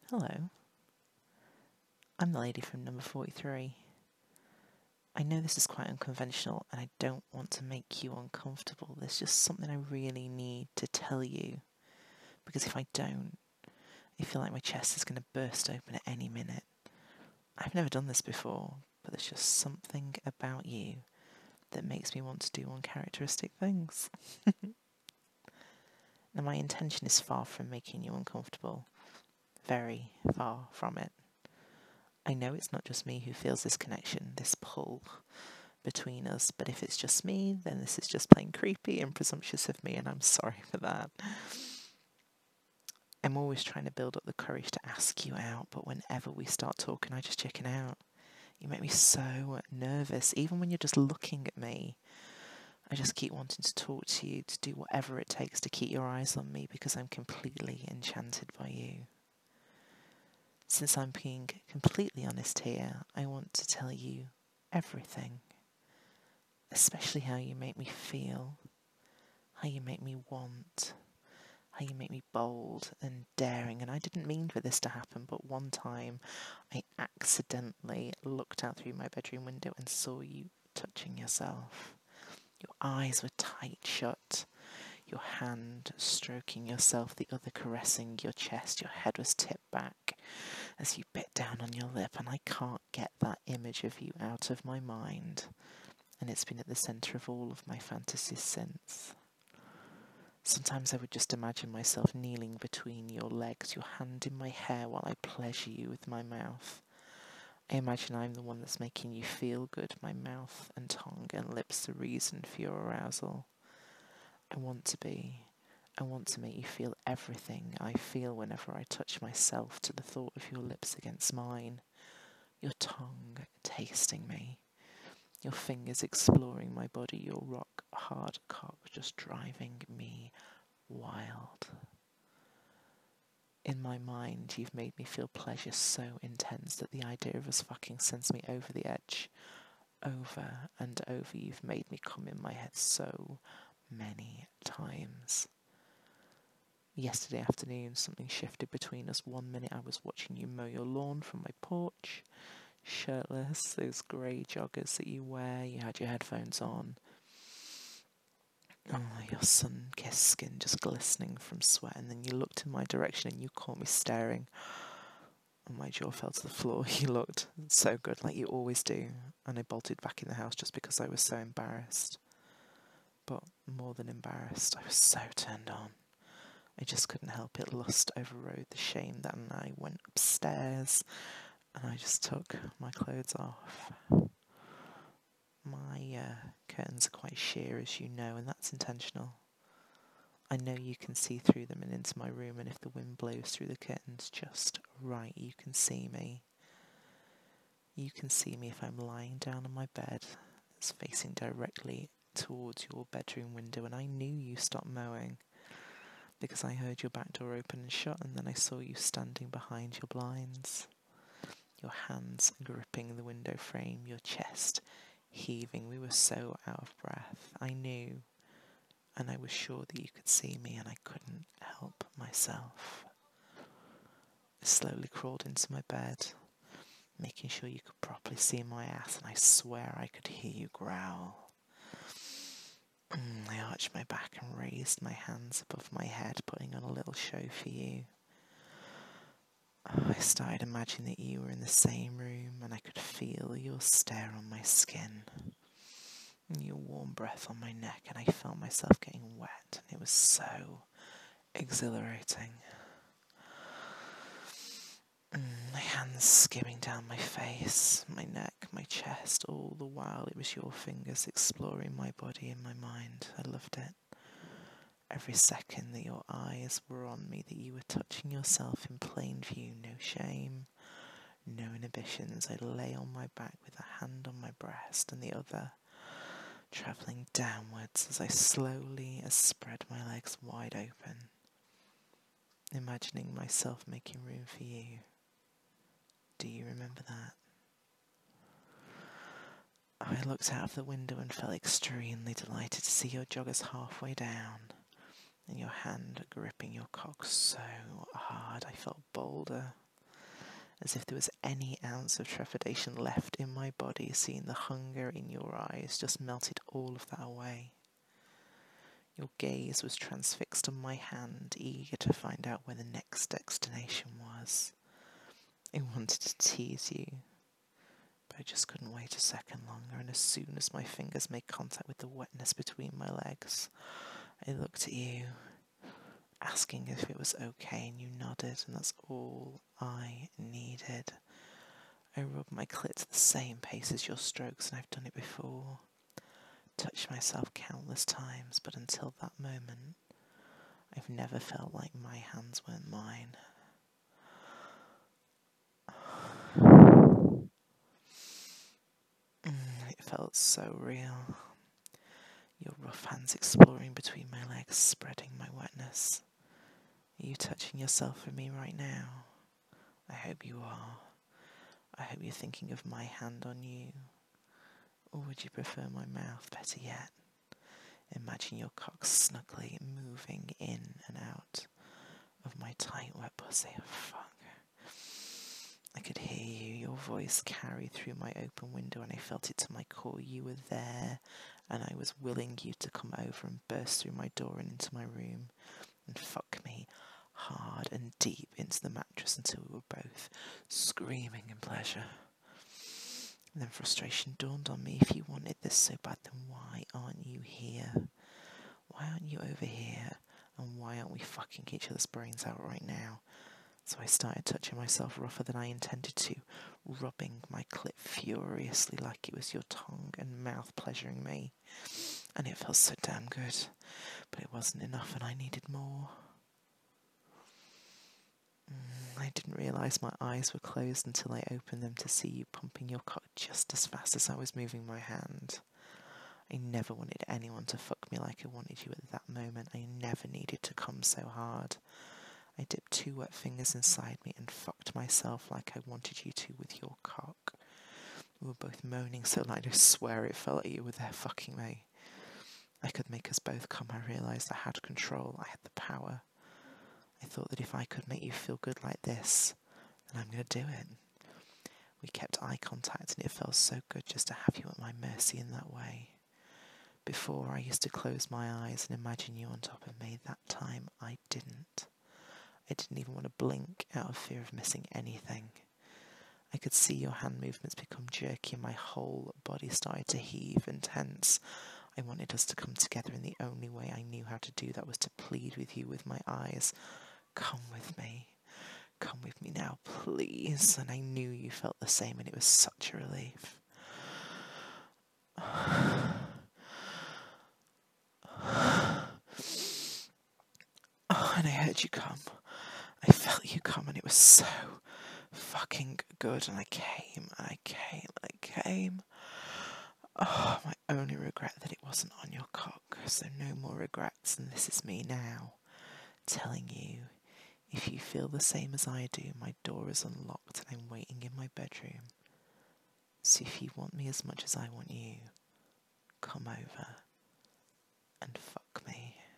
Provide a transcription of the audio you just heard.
Hello, I'm the lady from number 43. I know this is quite unconventional and I don't want to make you uncomfortable. There's just something I really need to tell you, because if I don't, I feel like my chest is going to burst open at any minute. I've never done this before, but there's just something about you that makes me want to do uncharacteristic things. Now, my intention is far from making you uncomfortable. Very far from it. I know it's not just me who feels this connection, this pull between us, but if it's just me, then this is just plain creepy and presumptuous of me, and I'm sorry for that. I'm always trying to build up the courage to ask you out, but whenever we start talking, I just chicken out. You make me so nervous, even when you're just looking at me. I just keep wanting to talk to you, to do whatever it takes to keep your eyes on me, because I'm completely enchanted by you. Since I'm being completely honest here, I want to tell you everything. Especially how you make me feel, how you make me want, how you make me bold and daring. And I didn't mean for this to happen, but one time I accidentally looked out through my bedroom window and saw you touching yourself. Your eyes were tight shut, your hand stroking yourself, the other caressing your chest. Your head was tipped back as you bit down on your lip, and I can't get that image of you out of my mind. And it's been at the centre of all of my fantasies since. Sometimes I would just imagine myself kneeling between your legs, your hand in my hair while I pleasure you with my mouth. I imagine I'm the one that's making you feel good, my mouth and tongue and lips the reason for your arousal. I want to be. I want to make you feel everything I feel whenever I touch myself, to the thought of your lips against mine, your tongue tasting me, your fingers exploring my body, your rock-hard cock just driving me wild. In my mind, you've made me feel pleasure so intense that the idea of us fucking sends me over the edge. Over and over, you've made me come in my head so many times. Yesterday afternoon, something shifted between us. 1 minute I was watching you mow your lawn from my porch, shirtless, those grey joggers that you wear, you had your headphones on. Oh, your sun-kissed skin just glistening from sweat, and then you looked in my direction and you caught me staring, and my jaw fell to the floor. You looked so good, like you always do, and I bolted back in the house just because I was so embarrassed. But more than embarrassed, I was so turned on. I just couldn't help it. Lust overrode the shame. That and I went upstairs and I just took my clothes off. My curtains are quite sheer, as you know, and that's intentional. I know you can see through them and into my room, and if the wind blows through the curtains just right, you can see me. You can see me if I'm lying down on my bed that's facing directly towards your bedroom window, and I knew you stopped mowing because I heard your back door open and shut, and then I saw you standing behind your blinds, your hands gripping the window frame, your chest heaving. We were so out of breath. I knew, and I was sure that you could see me, and I couldn't help myself. I slowly crawled into my bed, making sure you could properly see my ass, and I swear I could hear you growl. I arched my back and raised my hands above my head, putting on a little show for you. I started imagining that you were in the same room, and I could feel your stare on my skin, and your warm breath on my neck, and I felt myself getting wet, and it was so exhilarating. My hands skimming down my face, my neck, my chest, all the while it was your fingers exploring my body and my mind. I loved it. Every second that your eyes were on me, that you were touching yourself in plain view, no shame, no inhibitions. I lay on my back with a hand on my breast and the other travelling downwards as I slowly spread my legs wide open, imagining myself making room for you. Do you remember that? I looked out of the window and felt extremely delighted to see your joggers halfway down, and your hand gripping your cock so hard I felt bolder. as if there was any ounce of trepidation left in my body. Seeing the hunger in your eyes just melted all of that away. Your gaze was transfixed on my hand, eager to find out where the next destination was. I wanted to tease you, but I just couldn't wait a second longer, and as soon as my fingers made contact with the wetness between my legs, I looked at you, asking if it was okay, and you nodded, and that's all I needed. I rubbed my clit at the same pace as your strokes, and I've done it before. Touched myself countless times, but until that moment, I've never felt like my hands weren't mine. It felt so real. Your rough hands exploring between my legs, spreading my wetness. Are you touching yourself for me right now? I hope you are. I hope you're thinking of my hand on you. Or would you prefer my mouth, better yet? Imagine your cock snugly moving in and out of my tight, wet pussy. Oh, fuck. I could hear you, your voice carry through my open window, and I felt it to my core. You were there, and I was willing you to come over and burst through my door and into my room and fuck me hard and deep into the mattress until we were both screaming in pleasure. And then frustration dawned on me. If you wanted this so bad, then why aren't you here? Why aren't you over here? And why aren't we fucking each other's brains out right now? So I started touching myself rougher than I intended to, rubbing my clit furiously like it was your tongue and mouth pleasuring me. And it felt so damn good. But it wasn't enough, and I needed more. I didn't realise my eyes were closed until I opened them to see you pumping your cock just as fast as I was moving my hand. I never wanted anyone to fuck me like I wanted you at that moment. I never needed to come so hard. I dipped 2 wet fingers inside me and fucked myself like I wanted you to with your cock. We were both moaning so loud I swear it felt like you were there fucking me. I could make us both come. I realised I had control. I had the power. I thought that if I could make you feel good like this, then I'm going to do it. We kept eye contact, and it felt so good just to have you at my mercy in that way. Before, I used to close my eyes and imagine you on top of me. That time, I didn't. I didn't even want to blink out of fear of missing anything. I could see your hand movements become jerky, and my whole body started to heave and tense. I wanted us to come together, and the only way I knew how to do that was to plead with you with my eyes. Come with me. Come with me now, please. And I knew you felt the same, and it was such a relief. And I heard you come. I felt you come, and it was so fucking good. And I came, and I came, and I came. Oh, my only regret that it wasn't on your cock. So no more regrets, and this is me now, telling you, if you feel the same as I do, my door is unlocked and I'm waiting in my bedroom. So if you want me as much as I want you, come over and fuck me.